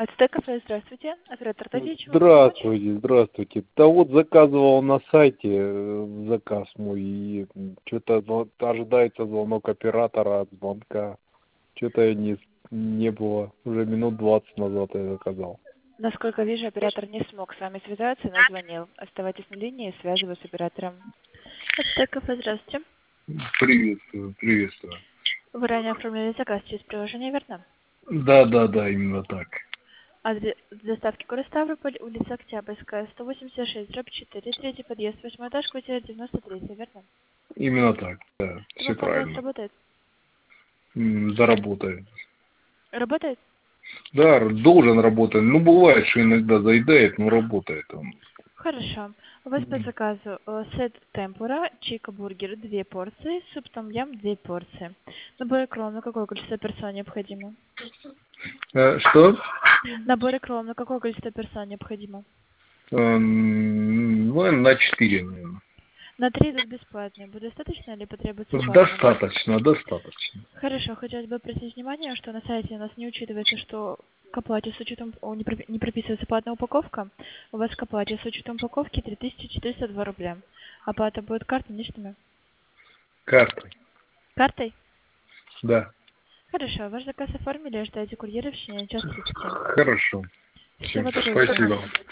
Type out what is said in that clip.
Ацтеков, здравствуйте. Оператор Тадич. Здравствуйте, здравствуйте. Да вот заказывал на сайте заказ мой, и что-то ожидается звонок оператора от звонка. Что-то не было. Уже минут 20 назад я заказал. Насколько вижу, оператор не смог с вами связаться, но звонил. Оставайтесь на линии, связываюсь с оператором. Ацтеков, здравствуйте. Приветствую, приветствую. Вы ранее оформляли заказ через приложение, верно? Да, именно так. Адрес доставки город Ставрополь, улица Октябрьская, 186/4, третий подъезд, 8 этаж, квартира 93, верно? Именно так, да, все Телефон у вас правильно. работает? Да, работает. Работает? Да, должен работать. Ну, бывает, что иногда заедает, но работает он. Хорошо. У вас по заказу сет темпура, чика бургер 2 порции, суп том ям 2 порции. Набор кром на какое количество персон необходимо? Что? Набор кром на какое количество персон необходимо? Ну, на 4, наверное. На 3 идут бесплатные. Будет достаточно или потребуется платный набор? Достаточно. Хорошо. Хотелось бы обратить внимание, что на сайте у нас не учитывается, что к оплате с учетом не прописывается платная упаковка. У вас к оплате с учетом упаковки 3402 рубля. Оплата будет картой, наличными? Картой. Картой? Да. Хорошо. Ваш заказ оформили, ждайте курьера в течение часа 30. Хорошо. Всем Всего доброго. спасибо.